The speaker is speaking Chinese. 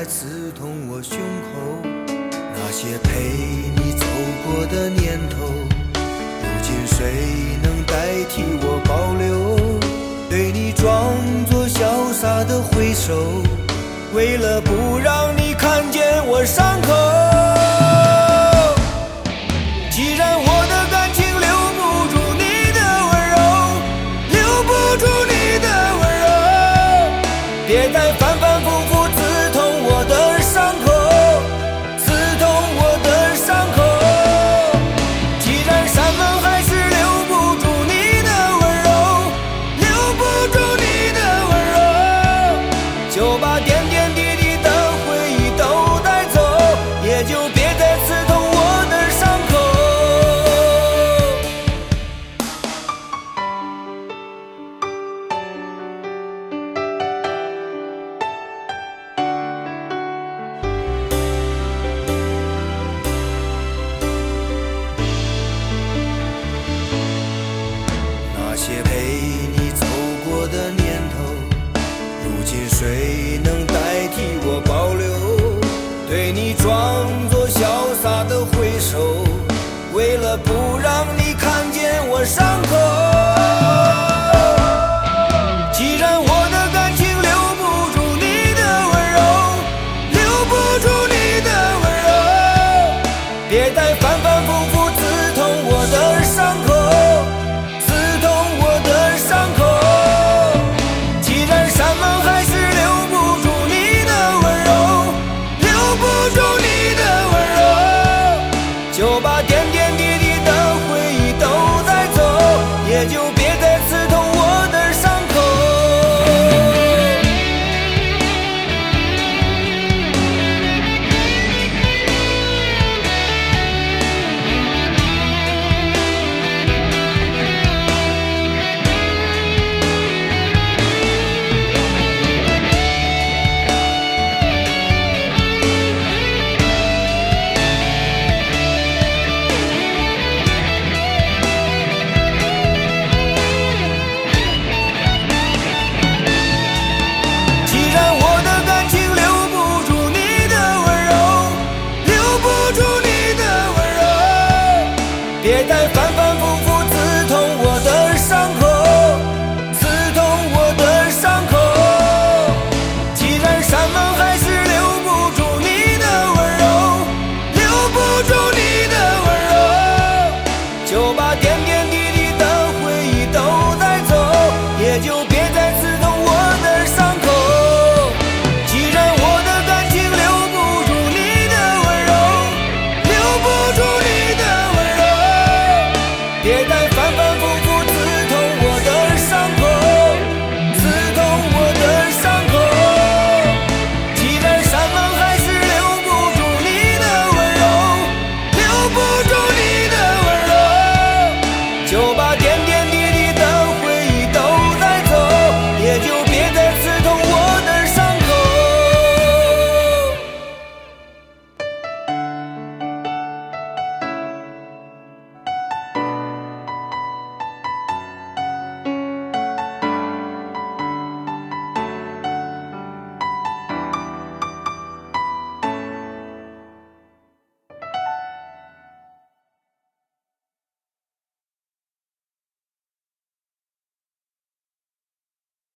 刺痛我胸口。那些陪你走过的年头，如今谁能代替我保留？对你装作潇洒的挥手，为了不让你看见我伤口。既然我的感情留不住你的温柔，留不住你的温柔，别再反反复复刺痛我的伤口，刺痛我的伤口。既然山盟还是留不住你的温柔，留不住你的温柔，就把点点滴滴的回忆都带走，也就别再刺痛我的伤口。那些陪你走过的年头，如今谁能代替我保留？对你装作潇洒的挥手，为了不让